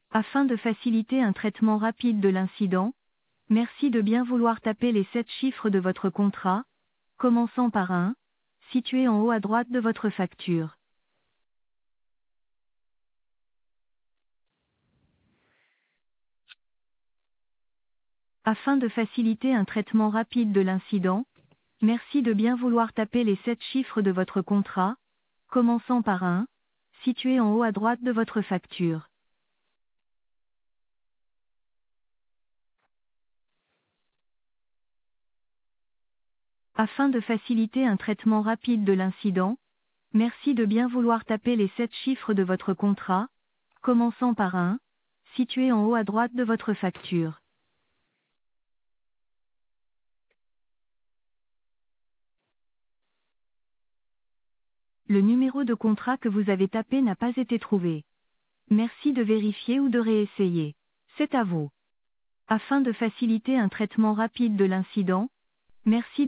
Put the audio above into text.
Afin de faciliter un traitement rapide de l'incident, merci de bien vouloir taper les 7 chiffres de votre contrat, commençant par un, situé en haut à droite de votre facture. Afin de faciliter un traitement rapide de l'incident, merci de bien vouloir taper les 7 chiffres de votre contrat, commençant par un, situé en haut à droite de votre facture. Afin de faciliter un traitement rapide de l'incident, merci de bien vouloir taper les 7 chiffres de votre contrat, commençant par un, situé en haut à droite de votre facture. Le numéro de contrat que vous avez tapé n'a pas été trouvé. Merci de vérifier ou de réessayer. C'est à vous. Afin de faciliter un traitement rapide de l'incident, merci